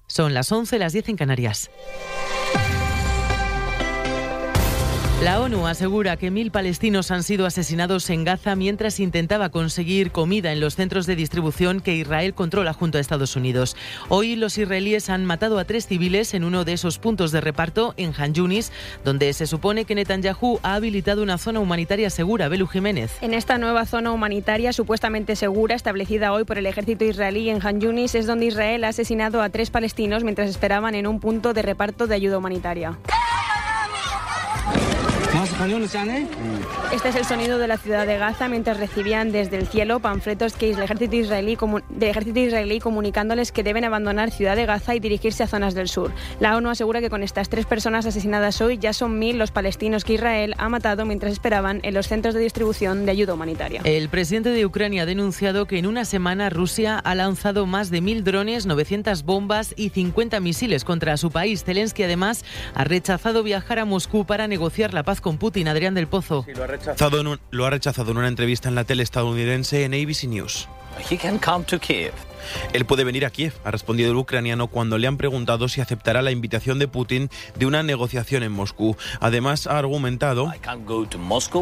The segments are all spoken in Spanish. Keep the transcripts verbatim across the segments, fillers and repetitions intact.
Son las once, las diez en Canarias. La ONU asegura que mil palestinos han sido asesinados en Gaza mientras intentaba conseguir comida en los centros de distribución que Israel controla junto a Estados Unidos. Hoy los israelíes han matado a tres civiles en uno de esos puntos de reparto en Han Yunis, donde se supone que Netanyahu ha habilitado una zona humanitaria segura. Belu Jiménez. En esta nueva zona humanitaria supuestamente segura, establecida hoy por el ejército israelí en Han Yunis, es donde Israel ha asesinado a tres palestinos mientras esperaban en un punto de reparto de ayuda humanitaria. Este es el sonido de la ciudad de Gaza mientras recibían desde el cielo panfletos que el ejército israelí, del ejército israelí comunicándoles que deben abandonar ciudad de Gaza y dirigirse a zonas del sur. La ONU asegura que con estas tres personas asesinadas hoy ya son mil los palestinos que Israel ha matado mientras esperaban en los centros de distribución de ayuda humanitaria. El presidente de Ucrania ha denunciado que en una semana Rusia ha lanzado más de mil drones, novecientas bombas y cincuenta misiles contra su país. Zelensky además ha rechazado viajar a Moscú para negociar la paz con Putin. Adrián del Pozo. Sí, lo, ha rechazado en un, lo ha rechazado en una entrevista en la tele estadounidense en A B C News. He can come to Kiev. Él puede venir a Kiev, ha respondido el ucraniano cuando le han preguntado si aceptará la invitación de Putin de una negociación en Moscú. Además, ha argumentado I can't go to Moscow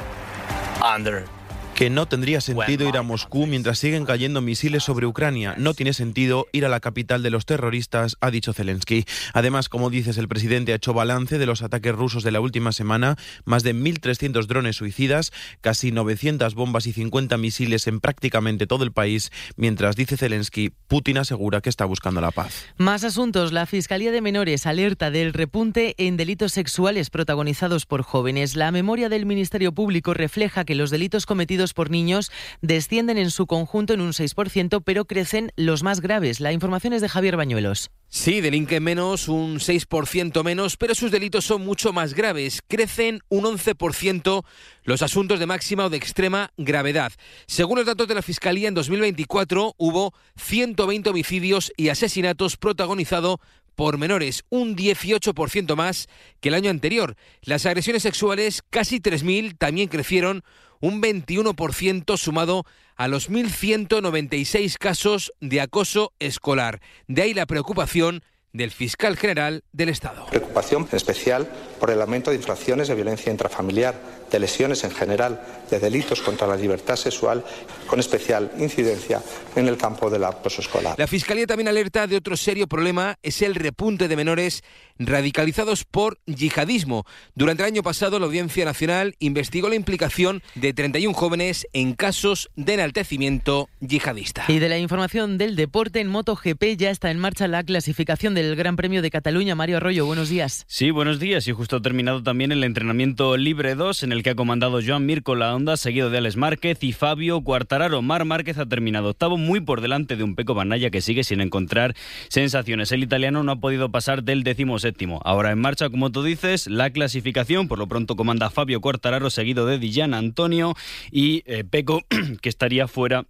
under que no tendría sentido ir a Moscú mientras siguen cayendo misiles sobre Ucrania. No tiene sentido ir a la capital de los terroristas, ha dicho Zelensky. Además, como dices, el presidente ha hecho balance de los ataques rusos de la última semana. Más de mil trescientos drones suicidas, casi novecientas bombas y cincuenta misiles en prácticamente todo el país. Mientras, dice Zelensky, Putin asegura que está buscando la paz. Más asuntos. La Fiscalía de Menores alerta del repunte en delitos sexuales protagonizados por jóvenes. La memoria del Ministerio Público refleja que los delitos cometidos por niños descienden en su conjunto en un seis por ciento, pero crecen los más graves. La información es de Javier Bañuelos. Sí, delinquen menos, un seis por ciento menos, pero sus delitos son mucho más graves. Crecen un once por ciento los asuntos de máxima o de extrema gravedad. Según los datos de la Fiscalía, en dos mil veinticuatro hubo ciento veinte homicidios y asesinatos protagonizados por menores, un dieciocho por ciento más que el año anterior. Las agresiones sexuales, casi tres mil, también crecieron un veintiuno por ciento sumado a los mil ciento noventa y seis casos de acoso escolar. De ahí la preocupación del fiscal general del Estado. Preocupación especial por el aumento de infracciones de violencia intrafamiliar, de lesiones en general, de delitos contra la libertad sexual, con especial incidencia en el campo del acoso escolar. La Fiscalía también alerta de otro serio problema, es el repunte de menores radicalizados por yihadismo. Durante el año pasado, la Audiencia Nacional investigó la implicación de treinta y uno jóvenes en casos de enaltecimiento yihadista. Y de la información del deporte, en MotoGP ya está en marcha la clasificación del Gran Premio de Cataluña. Mario Arroyo, buenos días. Sí, buenos días. Y justo ha terminado también el entrenamiento libre dos, en el que ha comandado Joan Mir con la Honda, seguido de Alex Márquez y Fabio Quartararo. Marc Márquez ha terminado octavo, muy por delante de un Pecco Bagnaia que sigue sin encontrar sensaciones. El italiano no ha podido pasar del décimo séptimo. Ahora en marcha, como tú dices, la clasificación. Por lo pronto comanda Fabio Quartararo, seguido de Di Gian Antonio y eh, Pecco, que estaría fuera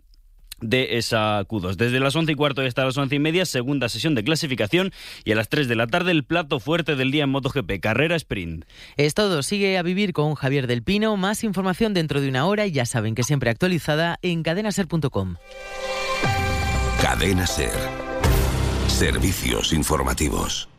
de esa Q dos. Desde las once y cuarto y hasta las once y media, segunda sesión de clasificación, y a las tres de la tarde el plato fuerte del día en MotoGP, carrera sprint. Es todo, sigue a vivir con Javier del Pino. Más información dentro de una hora y ya saben que siempre actualizada en cadena ser punto com. Cadena Ser. Servicios informativos.